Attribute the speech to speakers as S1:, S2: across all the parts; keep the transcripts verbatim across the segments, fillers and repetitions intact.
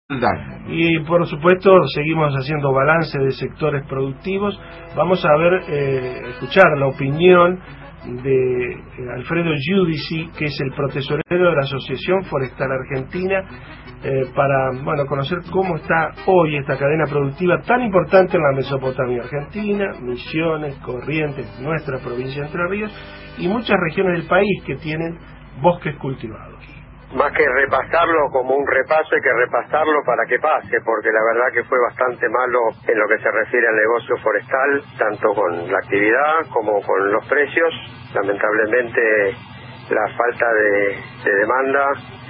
S1: Y por supuesto seguimos haciendo balance de sectores productivos. Vamos a ver, eh, escuchar la opinión de eh, Alfredo Giudici, que es el protesorero de la Asociación Forestal Argentina, eh, para bueno conocer cómo está hoy esta cadena productiva tan importante en la Mesopotamia argentina, Misiones, Corrientes, nuestra provincia de Entre Ríos y muchas regiones del país que tienen bosques cultivados.
S2: Más que repasarlo como un repaso, hay que repasarlo para que pase, porque la verdad que fue bastante malo en lo que se refiere al negocio forestal, tanto con la actividad como con los precios. Lamentablemente la falta de, de demanda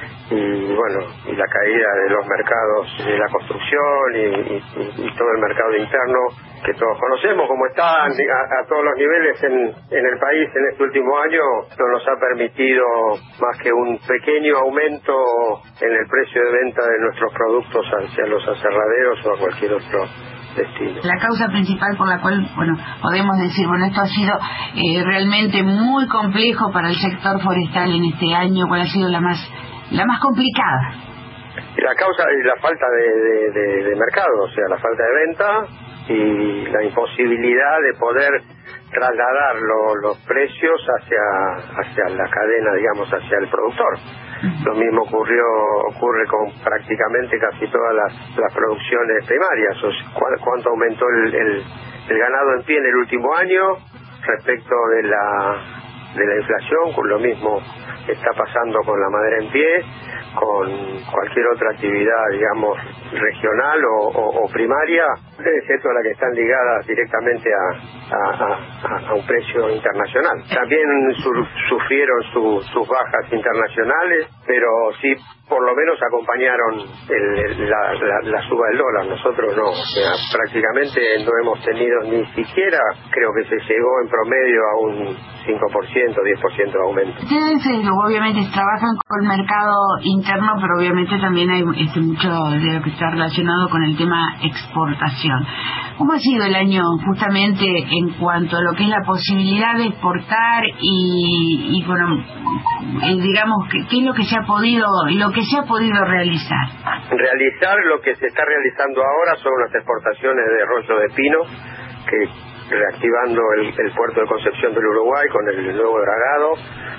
S2: y bueno y la caída de los mercados de la construcción y, y, y todo el mercado interno que todos conocemos como está a, a todos los niveles en, en el país en este último año, no nos ha permitido más que un pequeño aumento en el precio de venta de nuestros productos hacia los aserraderos o a cualquier otro destino.
S3: La causa principal por la cual, bueno, podemos decir, bueno, esto ha sido eh, realmente muy complejo para el sector forestal en este año, ¿cuál ha sido la más la más complicada?
S2: La causa es la falta de, de, de, de mercado, o sea, la falta de venta y la imposibilidad de poder trasladar lo, los precios hacia hacia la cadena, digamos, hacia el productor. Lo mismo ocurrió ocurre con prácticamente casi todas las, las producciones primarias. O sea, ¿cuánto aumentó el, el, el ganado en pie en el último año respecto de la de la inflación? Con lo mismo está pasando con la madera en pie, con cualquier otra actividad, digamos, regional o, o, o primaria, excepto la que están ligadas directamente a, a, a, a un precio internacional. También su, sufrieron su, sus bajas internacionales, pero sí por lo menos acompañaron el, la, la, la suba del dólar. Nosotros no, o sea, prácticamente no hemos tenido ni siquiera, creo que se llegó en promedio a un cinco por ciento, diez por ciento de aumento.
S3: Ustedes eh, obviamente trabajan con el mercado interno, pero obviamente también hay este, mucho de lo que está relacionado con el tema exportación. ¿Cómo ha sido el año justamente en cuanto a lo que es la posibilidad de exportar y, y bueno, eh, digamos, ¿qué, qué es lo que se ha podido, lo que se ha podido realizar?
S2: Realizar lo que se está realizando ahora son las exportaciones de rollo de pino, que reactivando el, el puerto de Concepción del Uruguay con el nuevo dragado.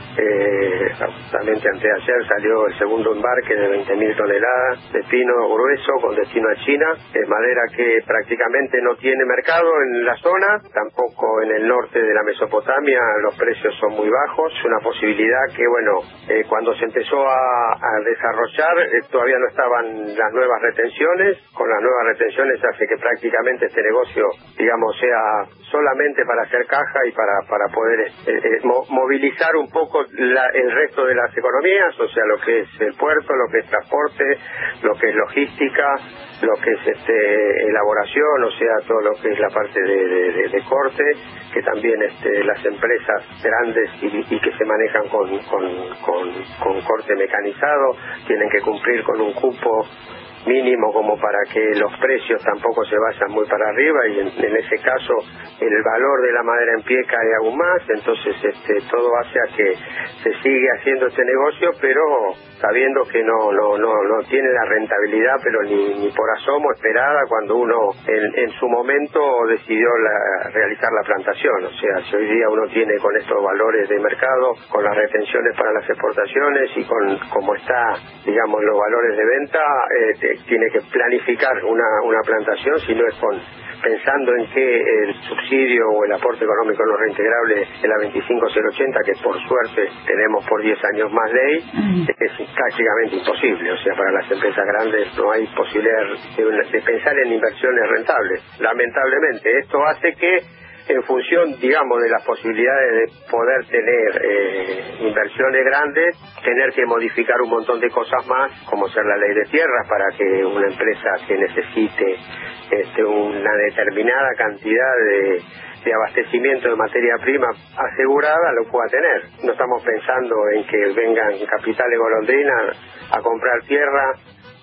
S2: Eh, justamente anteayer salió el segundo embarque de veinte mil toneladas de pino grueso con destino a China, es madera que prácticamente no tiene mercado en la zona, tampoco en el norte de la Mesopotamia los precios son muy bajos, es una posibilidad que bueno, eh, cuando se empezó a, a desarrollar eh, todavía no estaban las nuevas retenciones, con las nuevas retenciones hace que prácticamente este negocio, digamos, sea solamente para hacer caja y para, para poder eh, eh, mo movilizar un poco La, el resto de las economías, o sea, lo que es el puerto, lo que es transporte, lo que es logística, lo que es este elaboración, o sea, todo lo que es la parte de, de, de, de corte, que también este, las empresas grandes y, y que se manejan con, con, con, con corte mecanizado tienen que cumplir con un cupo mínimo como para que los precios tampoco se vayan muy para arriba y en, en ese caso el valor de la madera en pie cae aún más, entonces este todo hace a que se sigue haciendo este negocio, pero sabiendo que no no no no tiene la rentabilidad pero ni, ni por asomo esperada cuando uno en, en su momento decidió la, realizar la plantación. O sea, si hoy día uno tiene con estos valores de mercado, con las retenciones para las exportaciones y con como está, digamos, los valores de venta, eh, tiene que planificar una, una plantación, si no es con pensando en que el subsidio o el aporte económico no reintegrable de la veinticinco cero ochenta, que por suerte tenemos por diez años más ley, es prácticamente imposible. O sea, para las empresas grandes no hay posibilidad de, de pensar en inversiones rentables. Lamentablemente, esto hace que en función, digamos, de las posibilidades de poder tener eh, inversiones grandes, tener que modificar un montón de cosas más, como ser la ley de tierras, para que una empresa que necesite este, una determinada cantidad de, de abastecimiento de materia prima asegurada lo pueda tener. No estamos pensando en que vengan capitales golondrinas a comprar tierra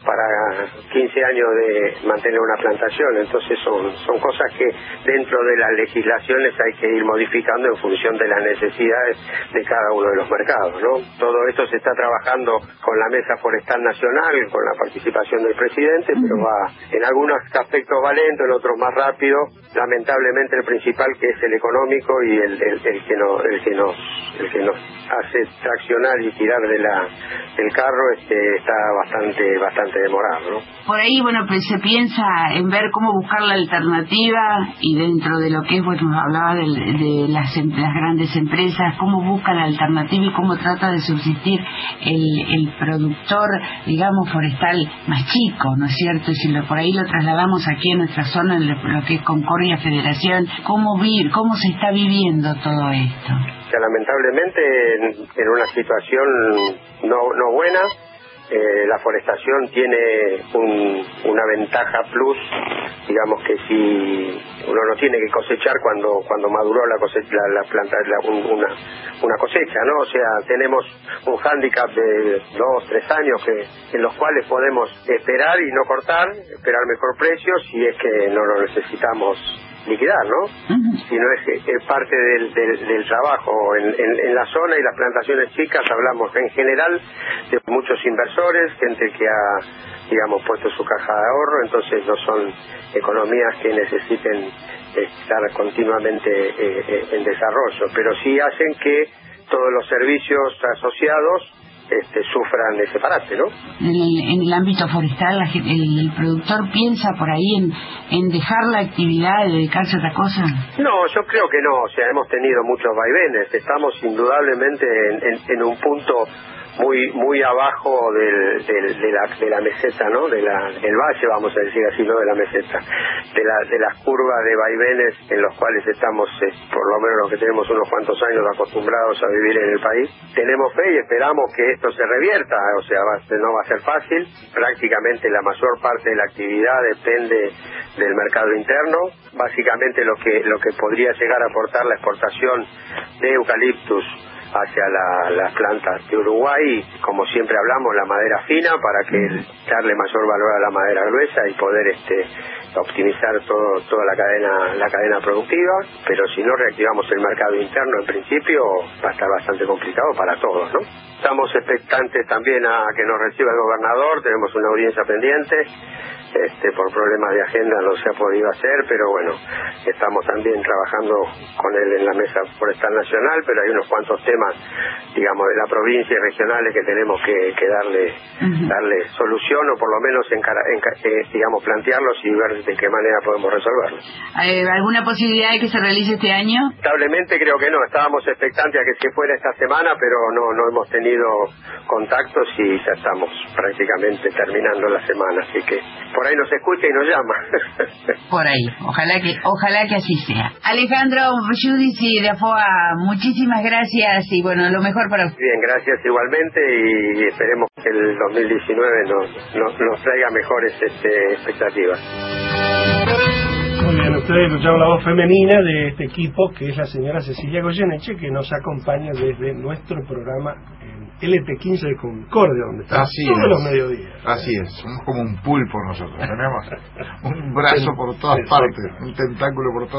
S2: para quince años de mantener una plantación. Entonces son son cosas que dentro de las legislaciones hay que ir modificando en función de las necesidades de cada uno de los mercados, ¿no? Todo esto se está trabajando con la Mesa Forestal Nacional, con la participación del presidente, pero va en algunos aspectos va lento, en otros más rápido. Lamentablemente el principal, que es el económico y el, el, el que no, el que nos el que nos hace traccionar y tirar de la del carro, este está bastante bastante demorado, ¿no?
S3: Por ahí, bueno, pues se piensa en ver cómo buscar la alternativa, y dentro de lo que es, bueno, hablaba de, de las, las grandes empresas, cómo busca la alternativa y cómo trata de subsistir el, el productor, digamos, forestal más chico, ¿no es cierto? Y si lo, por ahí lo trasladamos aquí en nuestra zona, en lo, lo que es Concordia Federación, ¿cómo, vi, cómo se está viviendo todo esto?
S2: O sea, lamentablemente en, en una situación no, no buena. Eh, la forestación tiene un, una ventaja plus, digamos que si uno no tiene que cosechar cuando cuando maduró la cosecha, la, la planta, la, un, una una cosecha, ¿no? O sea, tenemos un hándicap de dos, tres años que en los cuales podemos esperar y no cortar, esperar mejor precio si es que no lo necesitamos liquidar, ¿no? Uh-huh. Si no es, es parte del, del, del trabajo en, en, en la zona y las plantaciones chicas. Hablamos en general de muchos inversores, gente que ha, digamos, puesto su caja de ahorro, entonces no son economías que necesiten estar continuamente eh, eh, en desarrollo, pero sí hacen que todos los servicios asociados Este, sufran ese parate, ¿no?
S3: En el, en el ámbito forestal, la, el, el productor piensa por ahí en, en dejar la actividad y dedicarse a otra cosa.
S2: No, yo creo que no. O sea, hemos tenido muchos vaivenes. Estamos indudablemente en, en, en un punto muy muy abajo del, del, de la de la meseta, ¿no? De la del valle, vamos a decir así, no de la meseta, de la de las curvas de vaivenes en los cuales estamos, eh, por lo menos los que tenemos unos cuantos años acostumbrados a vivir en el país. Tenemos fe y esperamos que esto se revierta. O sea, va, no va a ser fácil. Prácticamente la mayor parte de la actividad depende del mercado interno. Básicamente lo que lo que podría llegar a aportar la exportación de eucaliptus hacia la, las plantas de Uruguay, como siempre hablamos, la madera fina, para que darle mayor valor a la madera gruesa y poder este optimizar todo, toda la cadena la cadena productiva. Pero si no reactivamos el mercado interno, en principio va a estar bastante complicado para todos, ¿no? Estamos expectantes también a que nos reciba el gobernador. Tenemos una audiencia pendiente. Este, por problemas de agenda no se ha podido hacer, pero bueno, estamos también trabajando con él en la Mesa Forestal Nacional, pero hay unos cuantos temas, digamos, de la provincia y regionales que tenemos que, que darle uh-huh. darle solución, o por lo menos encara, enca, eh, digamos, plantearlos y ver de qué manera podemos resolverlos.
S3: ¿Alguna posibilidad de que se realice este año?
S2: Lamentablemente creo que no. Estábamos expectantes a que se fuera esta semana, pero no no hemos tenido contactos y ya estamos prácticamente terminando la semana, así que por ahí nos escucha y nos llama.
S3: Por ahí, ojalá que ojalá que así sea. Alejandro Giudici de AFOA, muchísimas gracias y bueno, lo mejor para usted.
S2: Bien, gracias igualmente, y esperemos que el dos mil diecinueve nos, nos, nos traiga mejores este, expectativas.
S1: Muy bien, ustedes escucharon la voz femenina de este equipo, que es la señora Cecilia Goyeneche, que nos acompaña desde nuestro programa L T quince de Concordia, donde estamos todos es. los mediodías.
S4: Así es, somos como un pulpo nosotros, tenemos un brazo por todas partes, un tentáculo por todas